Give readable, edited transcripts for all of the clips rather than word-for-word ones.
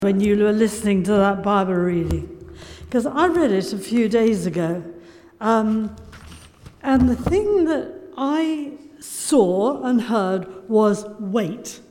when you were listening to that Bible reading, because I read it a few days ago, and the thing that I saw and heard was wait.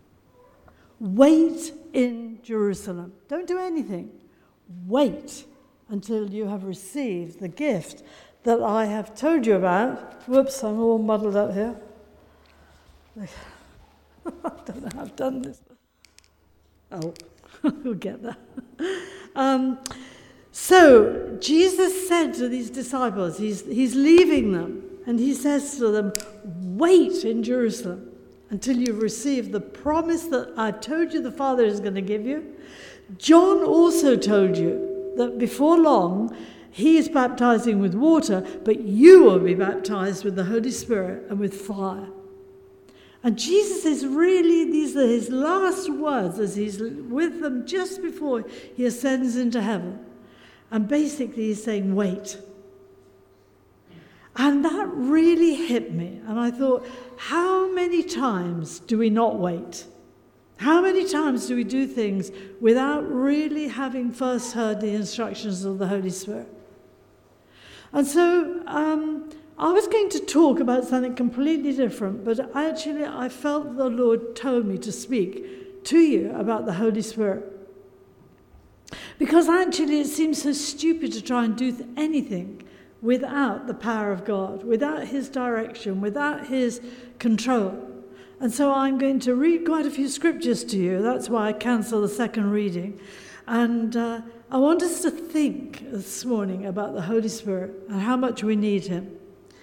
Wait in Jerusalem. Don't do anything. Wait until you have received the gift that I have told you about. Whoops, I'm all muddled up here. I don't know how I've done this. Oh, we'll get there. So Jesus said to these disciples, he's leaving them, and he says to them, wait in Jerusalem until you've received the promise that I told you the Father is going to give you. John also told you that before long he is baptizing with water, but you will be baptized with the Holy Spirit and with fire. And Jesus is really, these are his last words as he's with them just before he ascends into heaven. And basically he's saying, wait. And that really hit me. And I thought, how many times do we not wait? How many times do we do things without really having first heard the instructions of the Holy Spirit? And so I was going to talk about something completely different, but actually I felt the Lord told me to speak to you about the Holy Spirit. Because actually it seems so stupid to try and do anything without the power of God, without his direction, without his control. And so I'm going to read quite a few scriptures to you. That's why I cancelled the second reading. And I want us to think this morning about the Holy Spirit and how much we need him.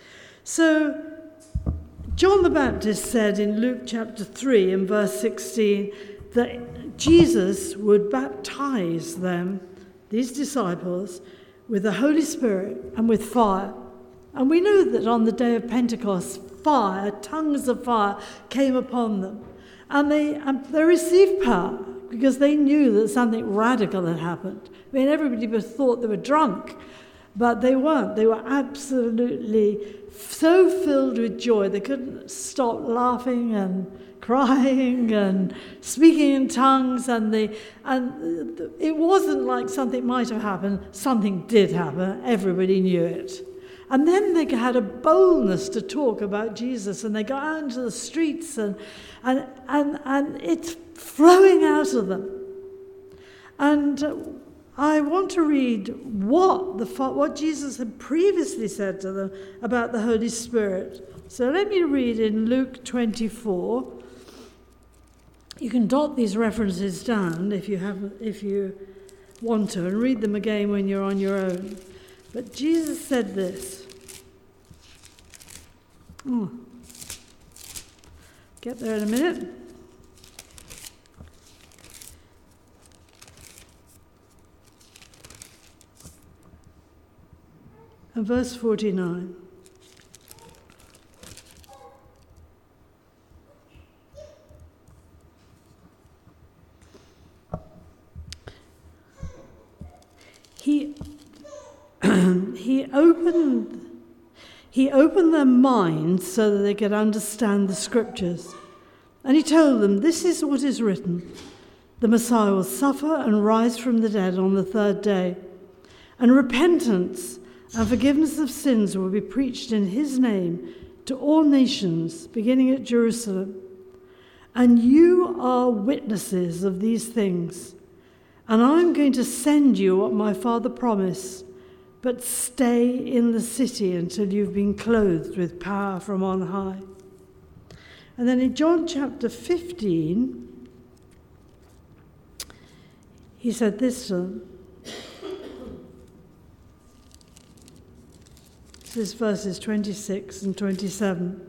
So John the Baptist said in Luke chapter 3 and verse 16 that Jesus would baptize them, these disciples, with the Holy Spirit and with fire. And we know that on the day of Pentecost, fire, tongues of fire came upon them. And they received power because they knew that something radical had happened. I mean, everybody thought they were drunk, but they weren't. They were absolutely so filled with joy they couldn't stop laughing and crying and speaking in tongues, and it wasn't like something might have happened. Something did happen. Everybody knew it. And then they had a boldness to talk about Jesus, and they got out into the streets, and it's flowing out of them. And I want to read what Jesus had previously said to them about the Holy Spirit. So let me read in Luke 24. You can dot these references down if you want to, and read them again when you're on your own. But Jesus said this. Get there in a minute. And verse 49. He opened their minds so that they could understand the scriptures. And he told them, this is what is written. The Messiah will suffer and rise from the dead on the third day. And repentance and forgiveness of sins will be preached in his name to all nations, beginning at Jerusalem. And you are witnesses of these things. And I'm going to send you what my Father promised, but stay in the city until you've been clothed with power from on high. And then in John chapter 15, he said this to them. This is verses 26 and 27.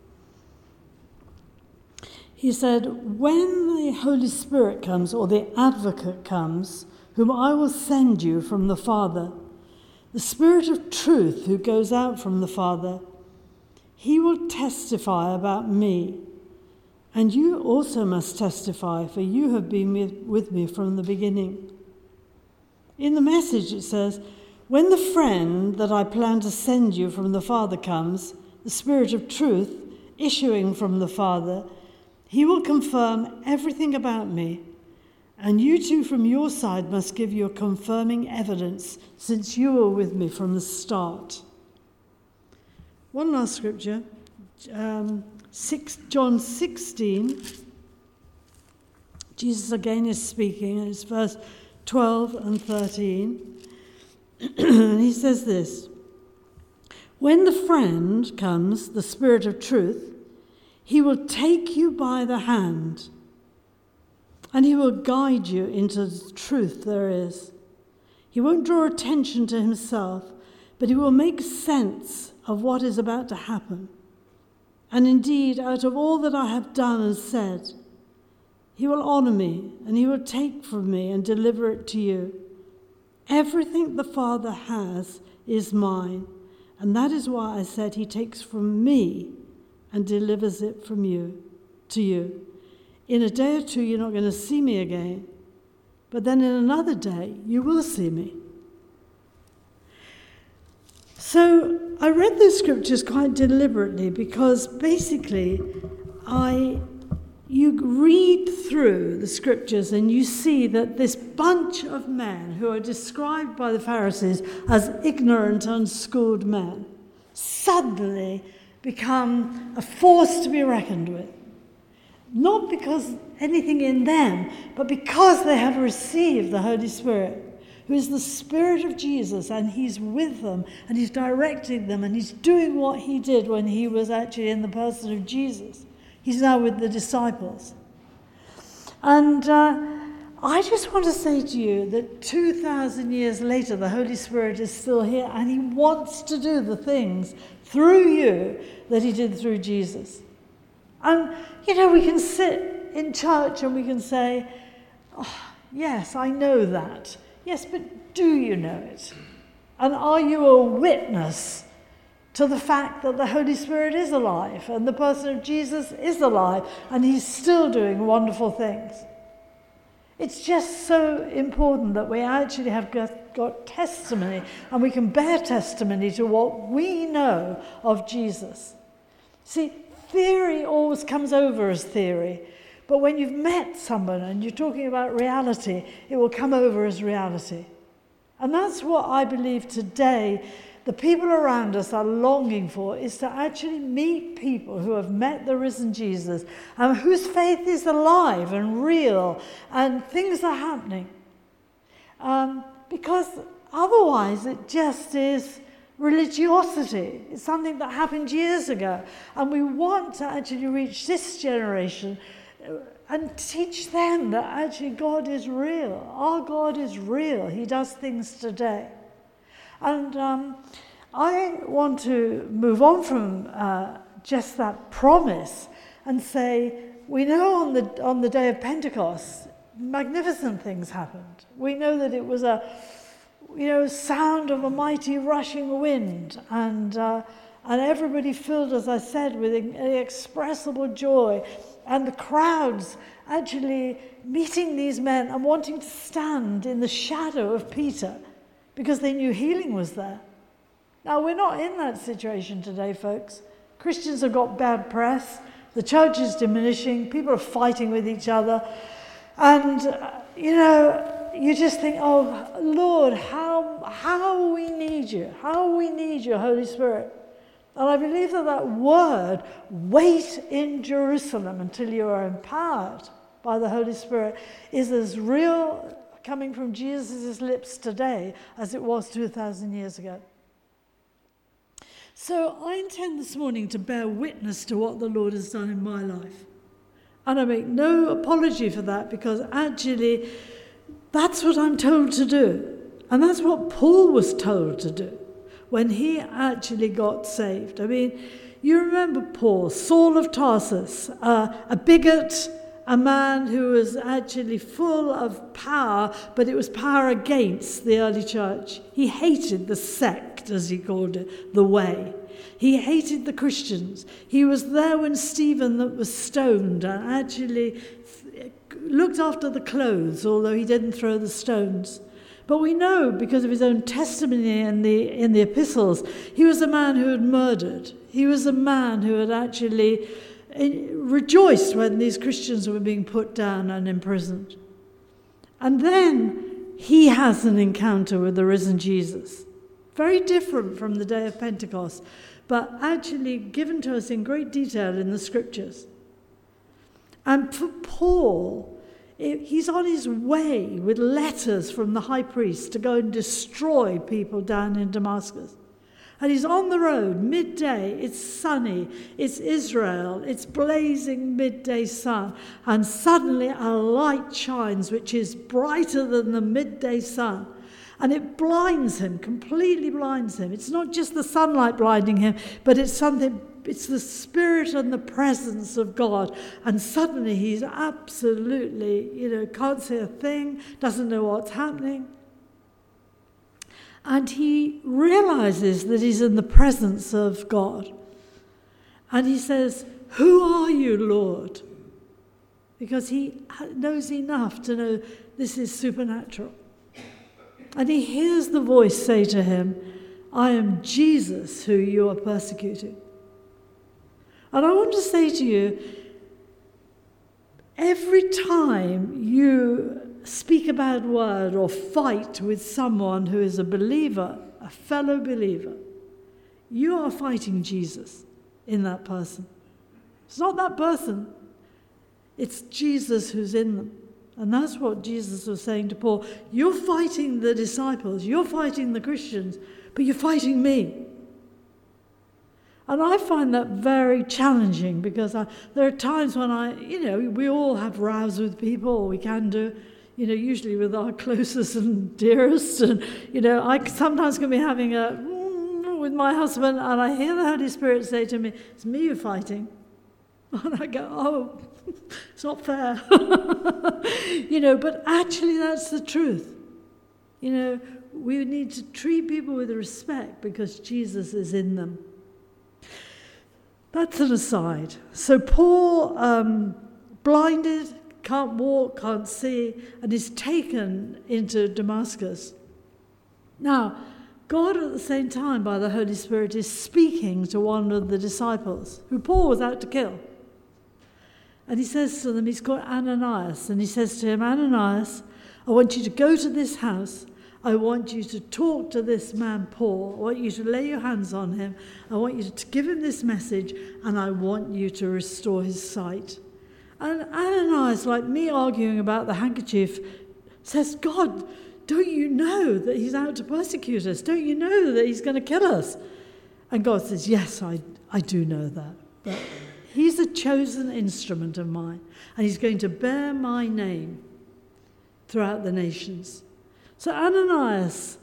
He said, when the Holy Spirit comes, or the Advocate comes, whom I will send you from the Father, the Spirit of truth who goes out from the Father, he will testify about me. And you also must testify, for you have been with me from the beginning. In the message it says, when the friend that I plan to send you from the Father comes, the Spirit of truth issuing from the Father, he will confirm everything about me, And you too from your side must give your confirming evidence, since you were with me from the start. One last scripture, John 16. Jesus again is speaking, and it's verse 12 and 13. And he says this: when the friend comes, the Spirit of truth, he will take you by the hand, and he will guide you into the truth there is. He won't draw attention to himself, but he will make sense of what is about to happen. And indeed, out of all that I have done and said, he will honor me, and he will take from me and deliver it to you. Everything the Father has is mine, and that is why I said he takes from me and delivers it from you to you. In a day or two, you're not going to see me again, but then in another day, you will see me. So I read those scriptures quite deliberately because basically you read through the scriptures and you see that this bunch of men who are described by the Pharisees as ignorant, unschooled men suddenly become a force to be reckoned with. Not because anything in them, but because they have received the Holy Spirit, who is the Spirit of Jesus, and he's with them, and he's directing them, and he's doing what he did when he was actually in the person of Jesus. He's now with the disciples. And I just want to say to you that 2,000 years later, the Holy Spirit is still here, and he wants to do the things through you that he did through Jesus. And, we can sit in church and we can say, oh, yes, I know that. Yes, but do you know it? And are you a witness to the fact that the Holy Spirit is alive and the person of Jesus is alive and he's still doing wonderful things? It's just so important that we actually have got testimony, and we can bear testimony to what we know of Jesus. See, theory always comes over as theory, but when you've met someone and you're talking about reality, it will come over as reality. And that's what I believe today the people around us are longing for, is to actually meet people who have met the risen Jesus and whose faith is alive and real and things are happening. Because otherwise it just is religiosity. It's something that happened years ago. And we want to actually reach this generation and teach them that actually God is real. Our God is real. He does things today. And I want to move on from just that promise and say, we know on the day of Pentecost, magnificent things happened. We know that it was a sound of a mighty rushing wind, and everybody filled, as I said, with inexpressible joy, and the crowds actually meeting these men and wanting to stand in the shadow of Peter because they knew healing was there. Now, we're not in that situation today, folks. Christians have got bad press. The church is diminishing. People are fighting with each other. And, you just think, oh, Lord, how we need you. How we need your Holy Spirit. And I believe that word, wait in Jerusalem until you are empowered by the Holy Spirit, is as real coming from Jesus' lips today as it was 2,000 years ago. So I intend this morning to bear witness to what the Lord has done in my life. And I make no apology for that, because actually that's what I'm told to do. And that's what Paul was told to do when he actually got saved. I mean, you remember Paul, Saul of Tarsus, a bigot, a man who was actually full of power, but it was power against the early church. He hated the sect, as he called it, the way. He hated the Christians. He was there when Stephen was stoned and actually looked after the clothes, although he didn't throw the stones. But we know, because of his own testimony in the epistles, he was a man who had murdered. He was a man who had actually rejoiced when these Christians were being put down and imprisoned. And then he has an encounter with the risen Jesus. Very different from the day of Pentecost, but actually given to us in great detail in the scriptures. And for Paul, he's on his way with letters from the high priest to go and destroy people down in Damascus. And he's on the road, midday, it's sunny, it's Israel, it's blazing midday sun. And suddenly a light shines, which is brighter than the midday sun. And it blinds him, completely blinds him. It's not just the sunlight blinding him, but it's the Spirit and the presence of God. And suddenly he's absolutely, can't say a thing, doesn't know what's happening. And he realizes that he's in the presence of God. And he says, "Who are you, Lord?" Because he knows enough to know this is supernatural. And he hears the voice say to him, "I am Jesus who you are persecuting." And I want to say to you, every time you speak a bad word or fight with someone who is a believer, a fellow believer, you are fighting Jesus in that person. It's not that person. It's Jesus who's in them. And that's what Jesus was saying to Paul. You're fighting the disciples, you're fighting the Christians, but you're fighting me. And I find that very challenging because there are times when we all have rows with people, or we can do, usually with our closest and dearest. And, I sometimes can be having with my husband, and I hear the Holy Spirit say to me, "It's me you're fighting." And I go, "Oh, it's not fair." But actually that's the truth. We need to treat people with respect because Jesus is in them. That's an aside. So Paul, blinded, can't walk, can't see, and is taken into Damascus. Now, God at the same time, by the Holy Spirit, is speaking to one of the disciples, who Paul was out to kill. And he says to them, he's called Ananias, and he says to him, "Ananias, I want you to go to this house. I want you to talk to this man, Paul. I want you to lay your hands on him. I want you to give him this message, and I want you to restore his sight." And Ananias, like me arguing about the handkerchief, says, "God, don't you know that he's out to persecute us? Don't you know that he's going to kill us?" And God says, "Yes, I do know that. But he's a chosen instrument of mine, and he's going to bear my name throughout the nations." So Ananias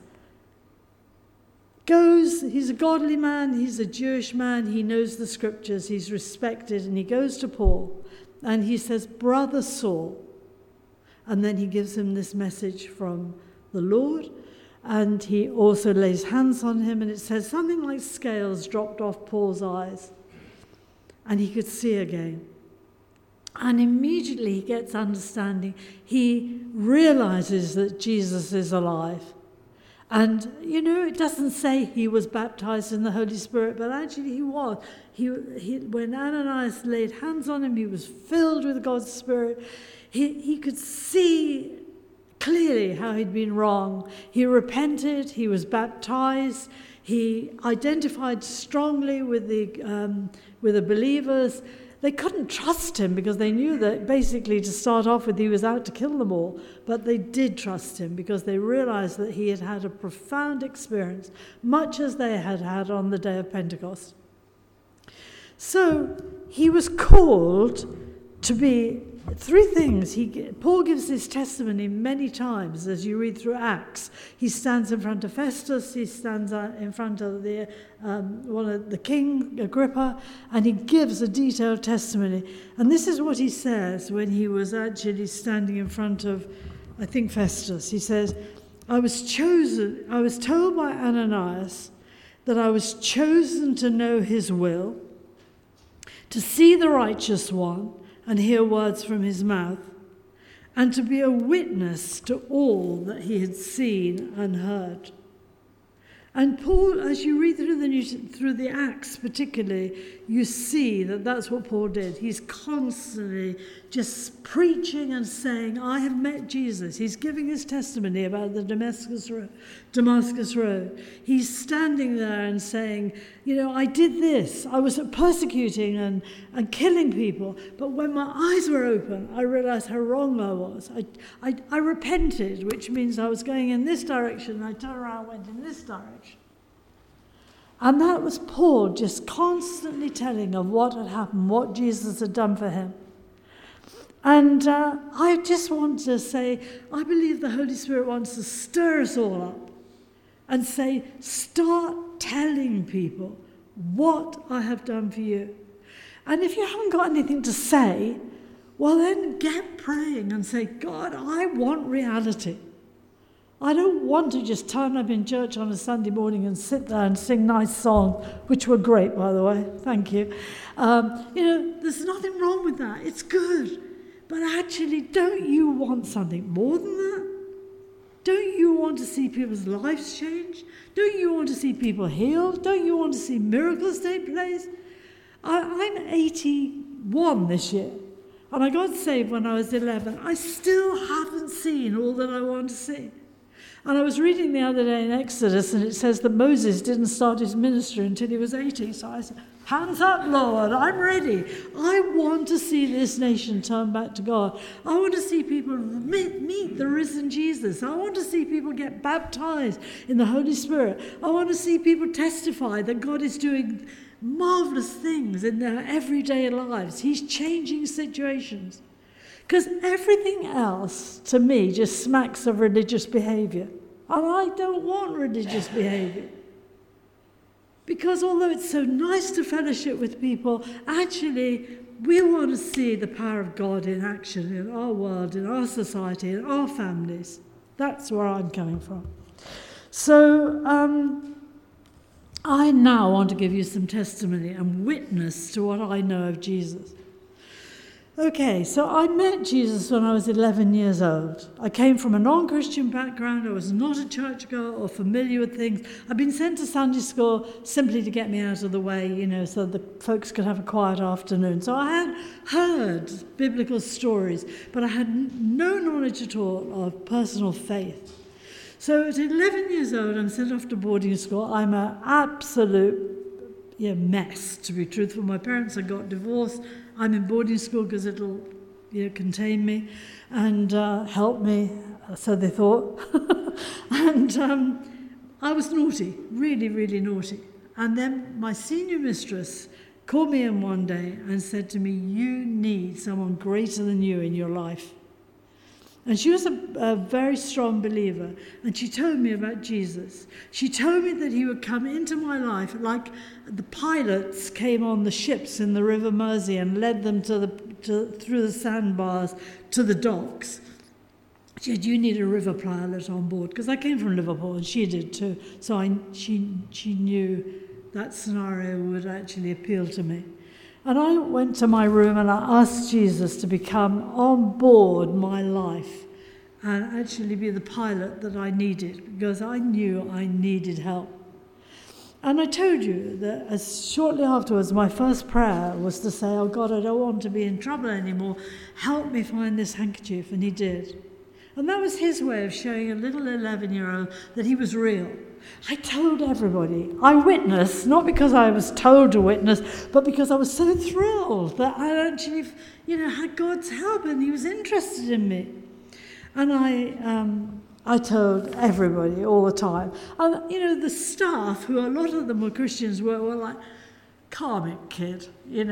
goes, he's a godly man, he's a Jewish man, he knows the scriptures, he's respected, and he goes to Paul, and he says, "Brother Saul." And then he gives him this message from the Lord, and he also lays hands on him, and it says something like scales dropped off Paul's eyes, and he could see again. And immediately he gets understanding. He realizes that Jesus is alive. And, it doesn't say he was baptized in the Holy Spirit, but actually he was. When Ananias laid hands on him, he was filled with God's Spirit. He could see clearly how he'd been wrong. He repented, he was baptized, he identified strongly with the believers. They couldn't trust him because they knew that basically to start off with he was out to kill them all. But they did trust him because they realized that he had had a profound experience, much as they had had on the day of Pentecost. So he was called to be three things. Paul gives this testimony many times as you read through Acts. He stands in front of Festus, he stands in front of the king, Agrippa, and he gives a detailed testimony. And this is what he says when he was actually standing in front of, I think, Festus. He says, I was told by Ananias that I was chosen to know his will, to see the righteous one, and hear words from his mouth, and to be a witness to all that he had seen and heard. And Paul, as you read through the Acts particularly, you see that that's what Paul did. He's constantly just preaching and saying, I have met Jesus. He's giving his testimony about the Damascus Road. He's standing there and saying, I did this. I was persecuting and killing people. But when my eyes were open, I realized how wrong I was. I repented, which means I was going in this direction, and I turned around and went in this direction. And that was Paul just constantly telling of what had happened, what Jesus had done for him. And I just want to say, I believe the Holy Spirit wants to stir us all up and say, start telling people what I have done for you. And if you haven't got anything to say, well then get praying and say, God, I want reality. I don't want to just turn up in church on a Sunday morning and sit there and sing nice songs, which were great, by the way. Thank you. There's nothing wrong with that. It's good. But actually, don't you want something more than that? Don't you want to see people's lives change? Don't you want to see people healed? Don't you want to see miracles take place? I'm 81 this year, and I got saved when I was 11. I still haven't seen all that I want to see. And I was reading the other day in Exodus, and it says that Moses didn't start his ministry until he was 80. So I said, hands up, Lord, I'm ready. I want to see this nation turn back to God. I want to see people meet the risen Jesus. I want to see people get baptized in the Holy Spirit. I want to see people testify that God is doing marvelous things in their everyday lives. He's changing situations. Because everything else, to me, just smacks of religious behaviour. And I don't want religious behaviour. Because although it's so nice to fellowship with people, actually, we want to see the power of God in action in our world, in our society, in our families. That's where I'm coming from. So, I now want to give you some testimony and witness to what I know of Jesus. Okay, so I met Jesus when I was 11 years old. I came from a non-Christian background. I was not a churchgoer or familiar with things. I'd been sent to Sunday school simply to get me out of the way, so the folks could have a quiet afternoon. So I had heard biblical stories, but I had no knowledge at all of personal faith. So at 11 years old, I'm sent off to boarding school. I'm an absolute mess, to be truthful. My parents had got divorced. I'm in boarding school because it'll contain me and help me, so they thought. And I was naughty, really, really naughty. And then my senior mistress called me in one day and said to me, you need someone greater than you in your life. And she was a very strong believer, and she told me about Jesus. She told me that he would come into my life like the pilots came on the ships in the River Mersey and led them through the sandbars to the docks. She said, you need a river pilot on board, because I came from Liverpool, and she did too. So she knew that scenario would actually appeal to me. And I went to my room and I asked Jesus to become on board my life and actually be the pilot that I needed, because I knew I needed help. And I told you that shortly afterwards, my first prayer was to say, oh God, I don't want to be in trouble anymore. Help me find this handkerchief. And he did. And that was his way of showing a little 11-year-old that he was real. I told everybody. I witnessed, not because I was told to witness, but because I was so thrilled that I actually, had God's help and he was interested in me. And I told everybody all the time. And, the staff, who a lot of them were Christians, were like, calm it, kid,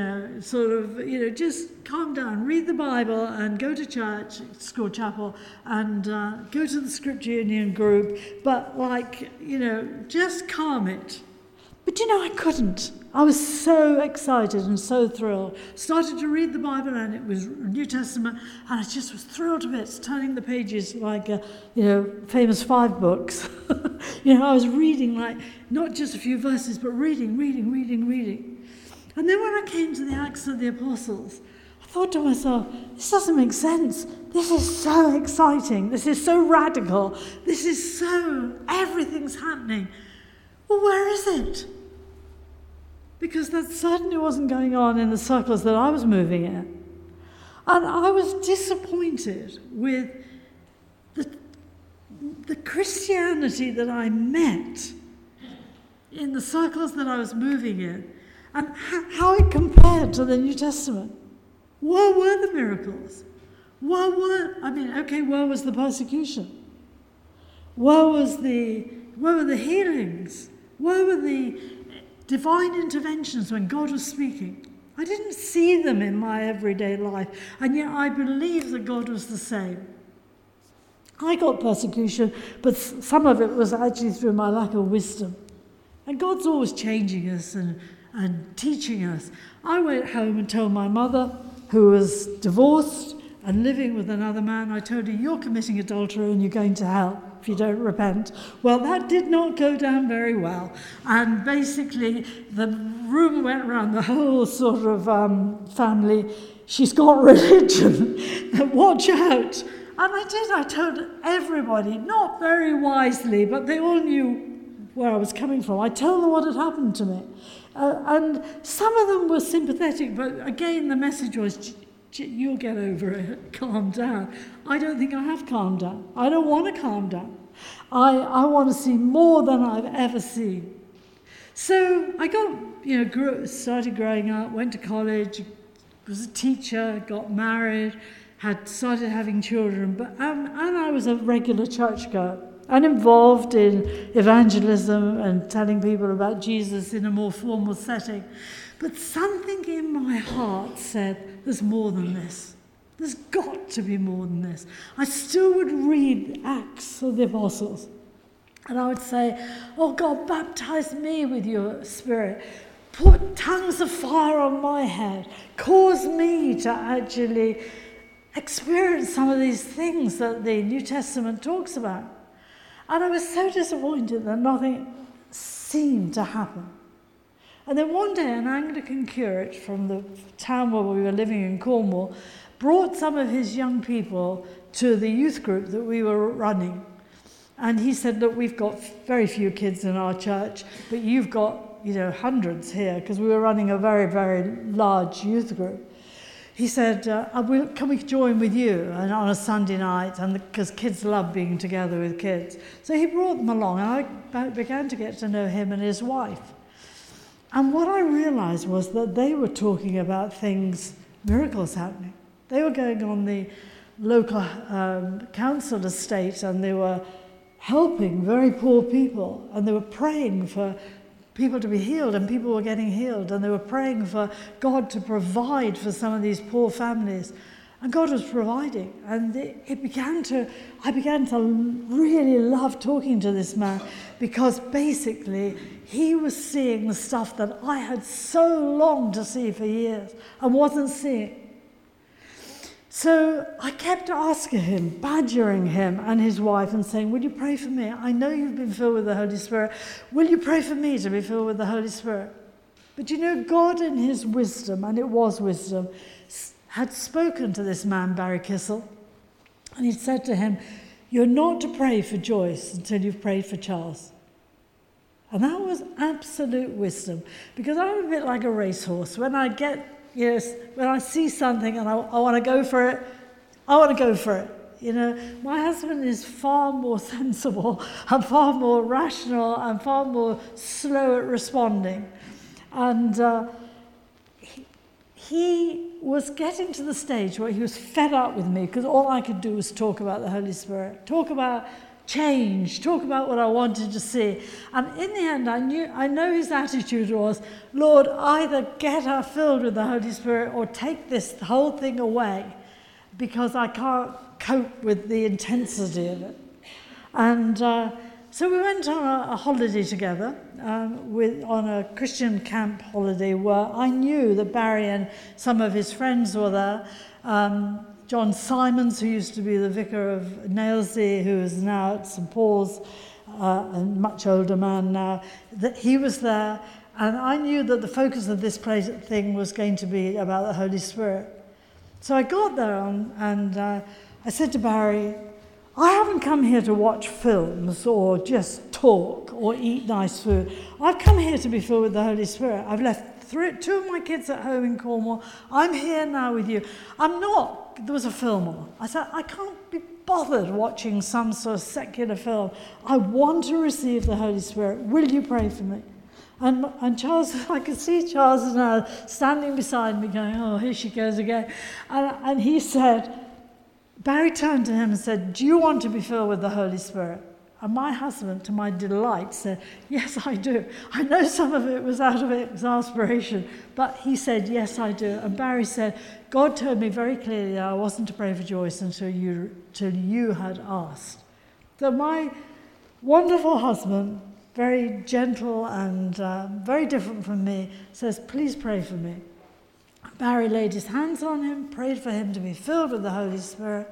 just calm down, read the Bible and go to church, school chapel, and go to the Scripture Union group, but just calm it. But I couldn't. I was so excited and so thrilled. Started to read the Bible, and it was New Testament, and I just was thrilled to bits, turning the pages like, famous 5 books. I was reading not just a few verses, but reading. And then when I came to the Acts of the Apostles, I thought to myself, this doesn't make sense. This is so exciting. This is so radical. This is everything's happening. well, where is it? Because that certainly wasn't going on in the circles that I was moving in. And I was disappointed with the Christianity that I met in the circles that I was moving in, and how it compared to the New Testament. Where were the miracles? Where was the persecution? Where were the healings? Where were the divine interventions when God was speaking? I didn't see them in my everyday life, and yet I believe that God was the same. I got persecution, but some of it was actually through my lack of wisdom. And God's always changing us and teaching us. I went home and told my mother, who was divorced and living with another man, I told her, you're committing adultery and you're going to hell if you don't repent. Well, that did not go down very well. And basically, the rumour went around the whole sort of family, she's got religion, watch out. And I did. I told everybody, not very wisely, but they all knew where I was coming from. I told them what had happened to me. And some of them were sympathetic, but again, the message was, you'll get over it, calm down. I don't think I have calmed down. I don't want to calm down. I want to see more than I've ever seen. So I started growing up, went to college, was a teacher, got married, had started having children, and I was a regular churchgoer and involved in evangelism and telling people about Jesus in a more formal setting. But something in my heart said, there's more than this. There's got to be more than this. I still would read Acts of the Apostles, and I would say, oh God, baptize me with your Spirit. Put tongues of fire on my head. Cause me to actually experience some of these things that the New Testament talks about. And I was so disappointed that nothing seemed to happen. And then one day an Anglican curate from the town where we were living in Cornwall brought some of his young people to the youth group that we were running. And he said, look, we've got very few kids in our church, but you've got, hundreds here, because we were running a very, very large youth group. He said, can we join with you and on a Sunday night? And because kids love being together with kids. So he brought them along, and I began to get to know him and his wife. And what I realized was that they were talking about things, miracles happening. They were going on the local council estate, and they were helping very poor people, and they were praying for people to be healed, and people were getting healed, and they were praying for God to provide for some of these poor families, and God was providing. And I began to really love talking to this man, because basically he was seeing the stuff that I had so longed to see for years and wasn't seeing. So I kept asking him, badgering him and his wife, and saying, will you pray for me? I know you've been filled with the Holy Spirit. Will you pray for me to be filled with the Holy Spirit? But God in his wisdom, and it was wisdom, had spoken to this man, Barry Kissel, and he said to him, you're not to pray for Joyce until you've prayed for Charles. And that was absolute wisdom, because I'm a bit like a racehorse. When I see something and I want to go for it, I want to go for it. My husband is far more sensible and far more rational and far more slow at responding. And he was getting to the stage where he was fed up with me, because all I could do was talk about the Holy Spirit, talk about change, talk about what I wanted to see. And in the end, I know his attitude was, Lord, either get her filled with the Holy Spirit or take this whole thing away, because I can't cope with the intensity of it. And so we went on a holiday together, on a Christian camp holiday, where I knew that Barry and some of his friends were there. John Simons, who used to be the vicar of Nailsea, who is now at St. Paul's, a much older man now, that he was there. And I knew that the focus of this thing was going to be about the Holy Spirit. So I got there and I said to Barry, I haven't come here to watch films or just talk or eat nice food. I've come here to be filled with the Holy Spirit. I've left two of my kids at home in Cornwall. I'm here now with you. There was a film on. I said, I can't be bothered watching some sort of secular film. I want to receive the Holy Spirit. Will you pray for me? And Charles, I could see Charles now standing beside me going, oh, here she goes again. And he said, Barry turned to him and said, do you want to be filled with the Holy Spirit? And my husband, to my delight, said, yes, I do. I know some of it was out of exasperation, but he said, yes, I do. And Barry said, God told me very clearly that I wasn't to pray for Joyce until you had asked. So my wonderful husband, very gentle and very different from me, says, please pray for me. Barry laid his hands on him, prayed for him to be filled with the Holy Spirit,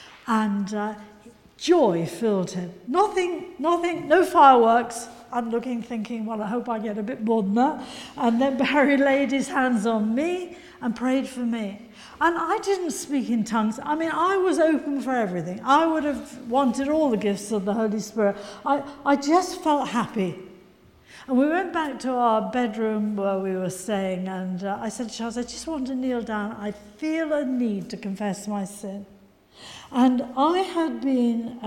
and joy filled him. Nothing, no fireworks. I'm looking, thinking, well, I hope I get a bit more than that. And then Barry laid his hands on me and prayed for me. And I didn't speak in tongues. I mean, I was open for everything. I would have wanted all the gifts of the Holy Spirit. I just felt happy. And we went back to our bedroom where we were staying, and I said to Charles, I just want to kneel down. I feel a need to confess my sin. And I had been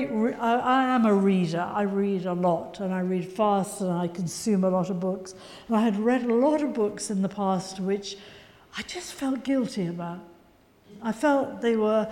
I am a reader. I read a lot, and I read fast, and I consume a lot of books. And I had read a lot of books in the past which I just felt guilty about. I felt they were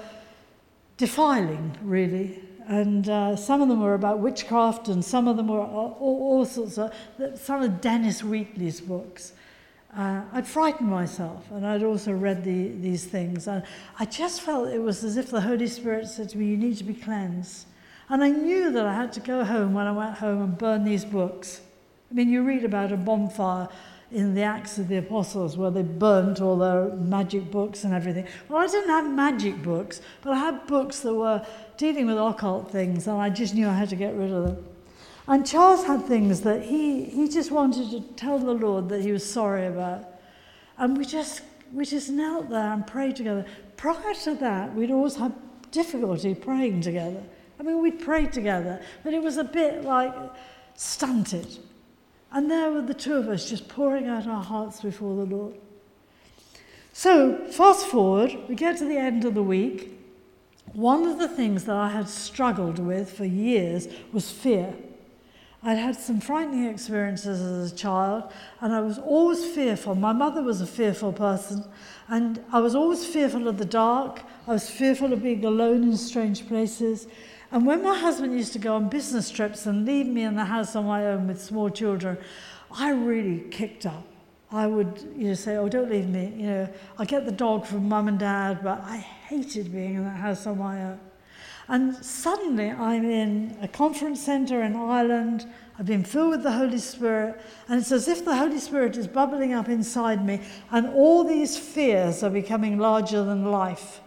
defiling, really. And some of them were about witchcraft, and some of them were all sorts of, some of Dennis Wheatley's books. I'd frightened myself, and I'd also read these things. And I just felt it was as if the Holy Spirit said to me, you need to be cleansed. And I knew that I had to go home when I went home and burn these books. I mean, you read about a bonfire in the Acts of the Apostles where they burnt all their magic books and everything. Well, I didn't have magic books, but I had books that were dealing with occult things, and I just knew I had to get rid of them. And Charles had things that he just wanted to tell the Lord that he was sorry about. And we just knelt there and prayed together. Prior to that, we'd always had difficulty praying together. I mean, we'd prayed together, but it was a bit like stunted. And there were the two of us just pouring out our hearts before the Lord. So, fast forward, we get to the end of the week. One of the things that I had struggled with for years was fear. I'd had some frightening experiences as a child, and I was always fearful. My mother was a fearful person, and I was always fearful of the dark. I was fearful of being alone in strange places. And when my husband used to go on business trips and leave me in the house on my own with small children, I really kicked up. I would say, oh, don't leave me. I'll get the dog from mum and dad, but I hated being in that house on my own. And suddenly I'm in a conference centre in Ireland. I've been filled with the Holy Spirit, and it's as if the Holy Spirit is bubbling up inside me, and all these fears are becoming larger than life.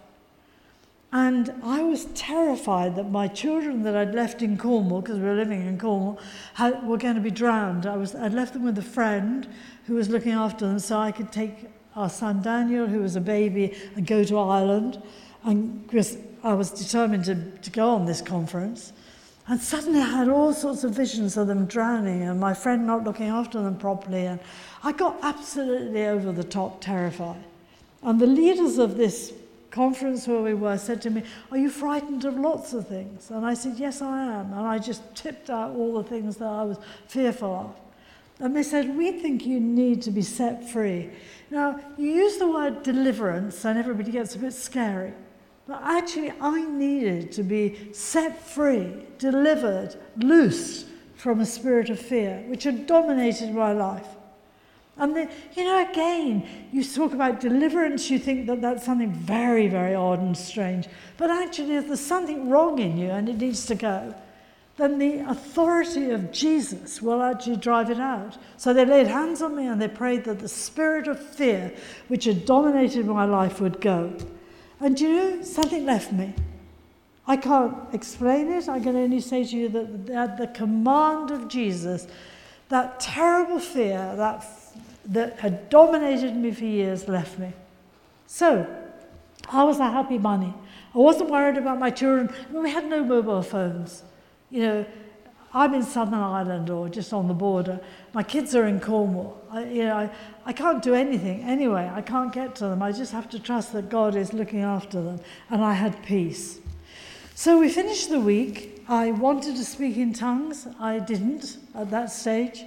And I was terrified that my children that I'd left in Cornwall, because we were living in Cornwall, were going to be drowned. I'd left them with a friend who was looking after them, so I could take our son Daniel, who was a baby, and go to Ireland. And because I was determined to go on this conference. And suddenly I had all sorts of visions of them drowning and my friend not looking after them properly. And I got absolutely over the top terrified. And the leaders of this conference where we were said to me, are you frightened of lots of things? And I said, yes, I am. And I just tipped out all the things that I was fearful of. And they said, we think you need to be set free. Now, you use the word deliverance and everybody gets a bit scary. But actually, I needed to be set free, delivered, loosed from a spirit of fear, which had dominated my life. And again, you talk about deliverance, you think that that's something very, very odd and strange. But actually, if there's something wrong in you and it needs to go, then the authority of Jesus will actually drive it out. So they laid hands on me and they prayed that the spirit of fear, which had dominated my life, would go. And something left me. I can't explain it. I can only say to you that at the command of Jesus, that terrible fear that had dominated me for years left me. So I was a happy bunny. I wasn't worried about my children. I mean, we had no mobile phones. I'm in Southern Ireland or just on the border. My kids are in Cornwall. I can't do anything anyway. I can't get to them. I just have to trust that God is looking after them. And I had peace. So we finished the week. I wanted to speak in tongues. I didn't at that stage.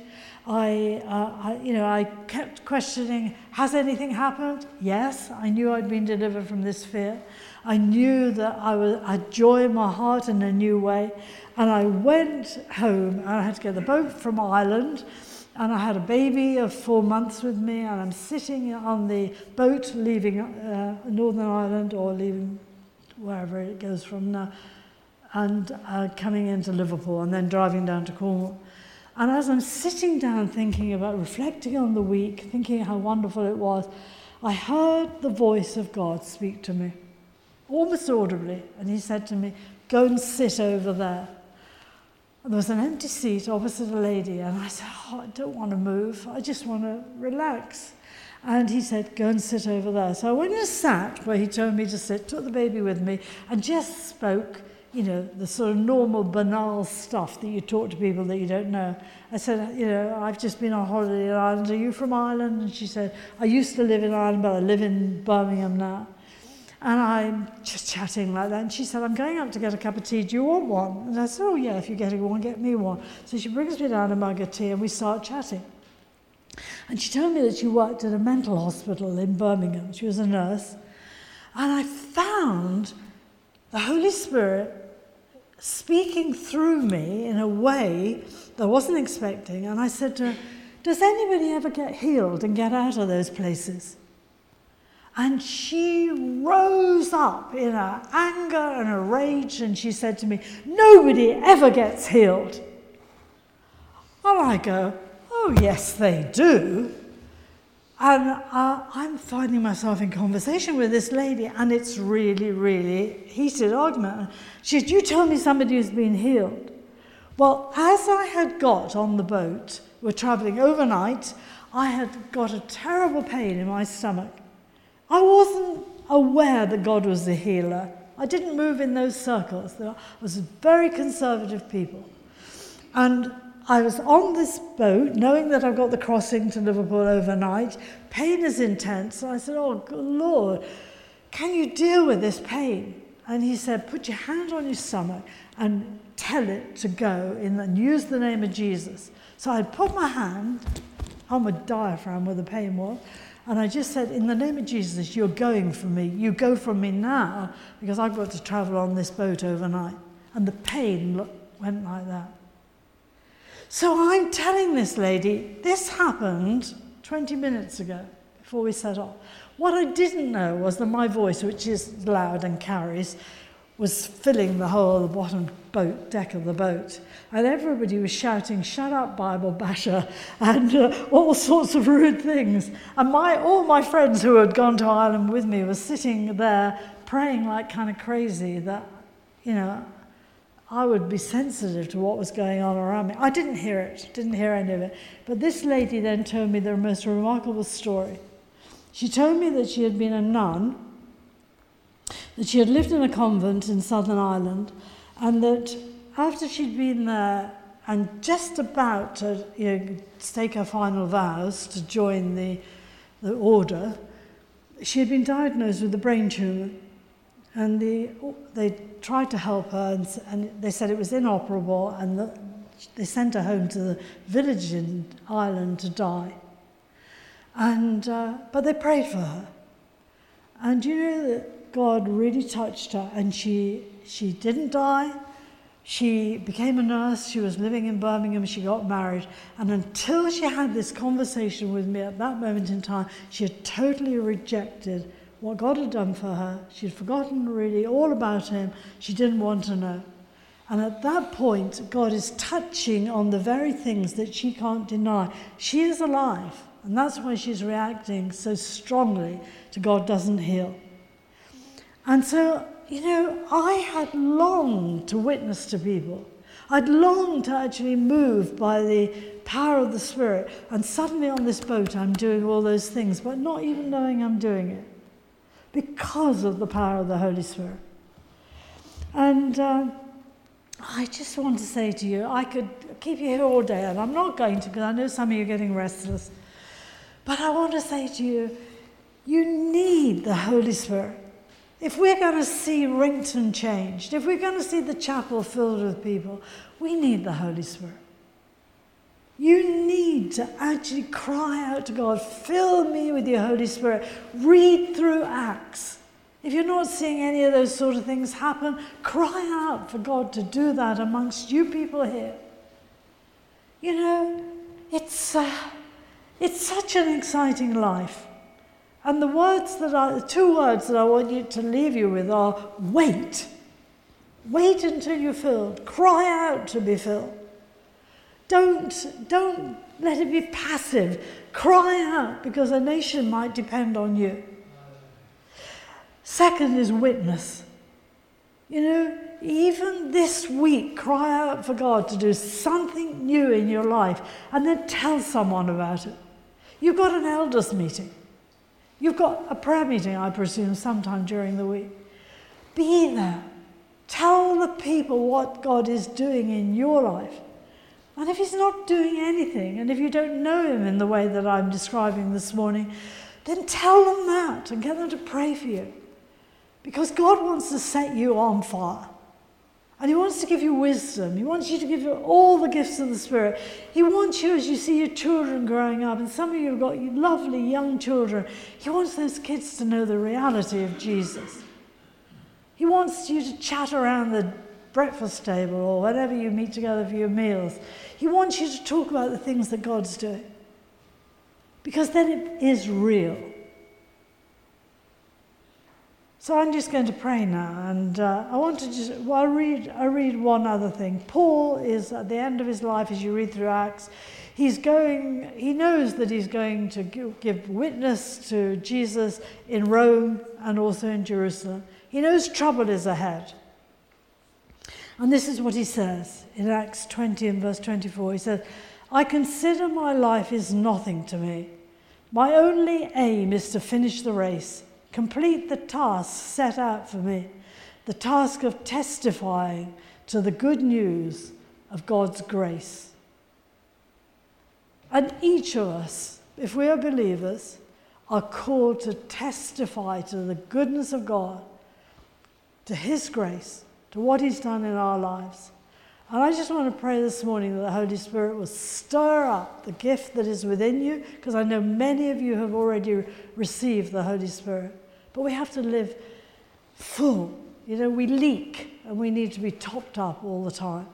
I kept questioning, has anything happened? Yes, I knew I'd been delivered from this fear. I knew that I had joy in my heart in a new way. And I went home, and I had to get the boat from Ireland, and I had a baby of 4 months with me, and I'm sitting on the boat leaving Northern Ireland, or leaving wherever it goes from now, and coming into Liverpool, and then driving down to Cornwall. And as I'm sitting down thinking about, reflecting on the week, thinking how wonderful it was, I heard the voice of God speak to me, almost audibly, and he said to me, go and sit over there. And there was an empty seat opposite a lady, and I said, I don't want to move, I just want to relax. And he said, go and sit over there. So I went and sat where he told me to sit, took the baby with me, and just spoke, the sort of normal, banal stuff that you talk to people that you don't know. I said, I've just been on holiday in Ireland. Are you from Ireland? And she said, I used to live in Ireland, but I live in Birmingham now. And I'm just chatting like that. And she said, I'm going up to get a cup of tea. Do you want one? And I said, oh, yeah, if you're getting one, get me one. So she brings me down a mug of tea, and we start chatting. And she told me that she worked at a mental hospital in Birmingham. She was a nurse. And I found the Holy Spirit speaking through me in a way that I wasn't expecting. And I said to her, does anybody ever get healed and get out of those places? And she rose up in her anger and her rage, and she said to me, nobody ever gets healed. And I go, oh, yes, they do. And I'm finding myself in conversation with this lady, and it's really, really heated argument. She said, you tell me somebody who's been healed. Well, as I had got on the boat, we're traveling overnight, I had got a terrible pain in my stomach. I wasn't aware that God was the healer. I didn't move in those circles. I was very conservative people. And I was on this boat, knowing that I've got the crossing to Liverpool overnight. Pain is intense. And I said, oh, good Lord, can you deal with this pain? And he said, put your hand on your stomach and tell it to go and use the name of Jesus. So I put my hand on my diaphragm where the pain was, and I just said, in the name of Jesus, you're going from me. You go from me now, because I've got to travel on this boat overnight. And the pain went like that. So I'm telling this lady, this happened 20 minutes ago, before we set off. What I didn't know was that my voice, which is loud and carries, was filling the whole of the bottom deck of the boat. And everybody was shouting, shut up, Bible basher, and all sorts of rude things. And all my friends who had gone to Ireland with me were sitting there praying like kind of crazy that, I would be sensitive to what was going on around me. I didn't hear it, didn't hear any of it. But this lady then told me the most remarkable story. She told me that she had been a nun, that she had lived in a convent in Southern Ireland, and that after she'd been there and just about to take her final vows to join the order, she had been diagnosed with a brain tumour. And they tried to help her, and they said it was inoperable, and they sent her home to the village in Ireland to die. But they prayed for her. And that God really touched her, and she didn't die. She became a nurse. She was living in Birmingham. She got married. And until she had this conversation with me at that moment in time, she had totally rejected what God had done for her. She'd forgotten really all about him. She didn't want to know. And at that point, God is touching on the very things that she can't deny. She is alive. And that's why she's reacting so strongly to God doesn't heal. And so, I had longed to witness to people. I'd longed to actually move by the power of the Spirit. And suddenly on this boat, I'm doing all those things, but not even knowing I'm doing it, because of the power of the Holy Spirit. And I just want to say to you, I could keep you here all day, and I'm not going to, because I know some of you are getting restless. But I want to say to you, you need the Holy Spirit. If we're going to see Rington changed, if we're going to see the chapel filled with people, we need the Holy Spirit. You need to actually cry out to God, fill me with your Holy Spirit. Read through Acts. If you're not seeing any of those sort of things happen, cry out for God to do that amongst you people here. You know, it's such an exciting life. And the two words that I want you to leave you with are wait. Wait until you're filled. Cry out to be filled. Don't let it be passive. Cry out, because a nation might depend on you. Second is witness. You know, even this week, cry out for God to do something new in your life, and then tell someone about it. You've got an elders meeting. You've got a prayer meeting, I presume, sometime during the week. Be there. Tell the people what God is doing in your life. And if he's not doing anything, and if you don't know him in the way that I'm describing this morning, then tell them that and get them to pray for you. Because God wants to set you on fire. And he wants to give you wisdom. He wants you to give you all the gifts of the Spirit. He wants you, as you see your children growing up, and some of you have got lovely young children, he wants those kids to know the reality of Jesus. He wants you to chat around the breakfast table or whenever you meet together for your meals. He wants you to talk about the things that God's doing. Because then it is real. So I'm just going to pray now, and I want to I read one other thing. Paul is at the end of his life, as you read through Acts, he knows that he's going to give witness to Jesus in Rome and also in Jerusalem. He knows trouble is ahead. And this is what he says in Acts 20 and verse 24. He says, I consider my life is nothing to me. My only aim is to finish the race, complete the task set out for me, the task of testifying to the good news of God's grace. And each of us, if we are believers, are called to testify to the goodness of God, to his grace, to what he's done in our lives. And I just want to pray this morning that the Holy Spirit will stir up the gift that is within you, because I know many of you have already received the Holy Spirit. But we have to live full. You know, we leak, and we need to be topped up all the time.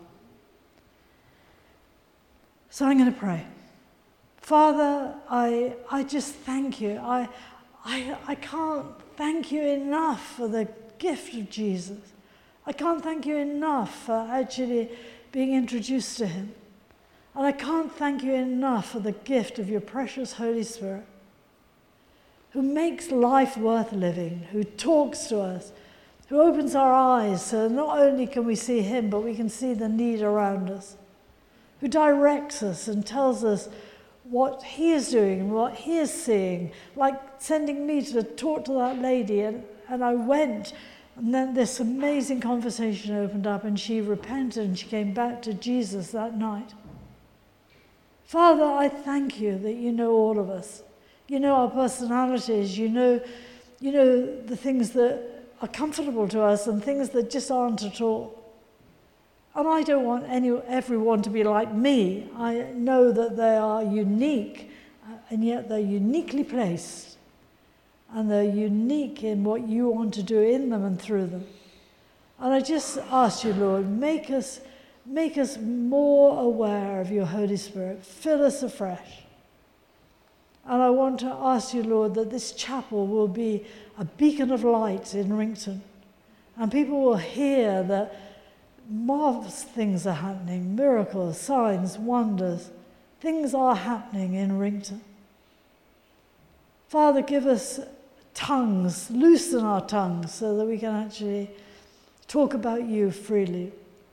So I'm going to pray. Father, I just thank you. I can't thank you enough for the gift of Jesus. I can't thank you enough for actually being introduced to him. And I can't thank you enough for the gift of your precious Holy Spirit, who makes life worth living, who talks to us, who opens our eyes so not only can we see him, but we can see the need around us, who directs us and tells us what he is doing and what he is seeing, like sending me to talk to that lady, and I went. And then this amazing conversation opened up, and she repented and she came back to Jesus that night. Father, I thank you that you know all of us. You know our personalities. You know the things that are comfortable to us and things that just aren't at all. And I don't want everyone to be like me. I know that they are unique, and yet they're uniquely placed. And they're unique in what you want to do in them and through them. And I just ask you, Lord, make us more aware of your Holy Spirit. Fill us afresh. And I want to ask you, Lord, that this chapel will be a beacon of light in Rington. And people will hear that marvelous things are happening, miracles, signs, wonders. Things are happening in Rington. Father, give us tongues, loosen our tongues so that we can actually talk about you freely.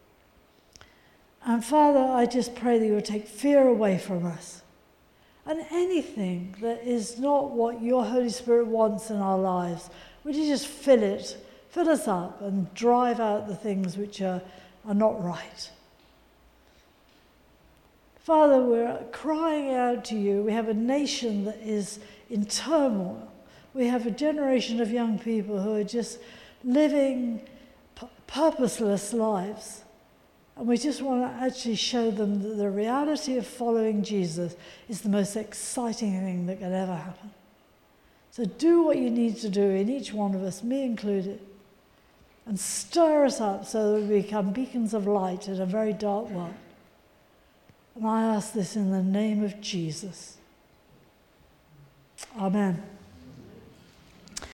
And Father, I just pray that you will take fear away from us. And anything that is not what your Holy Spirit wants in our lives, would you just fill it Fill us up and drive out the things which are not right. Father, we're crying out to you. We have a nation that is in turmoil. We have a generation of young people who are just living purposeless lives. And we just want to actually show them that the reality of following Jesus is the most exciting thing that can ever happen. So do what you need to do in each one of us, me included, and stir us up so that we become beacons of light in a very dark world. And I ask this in the name of Jesus. Amen.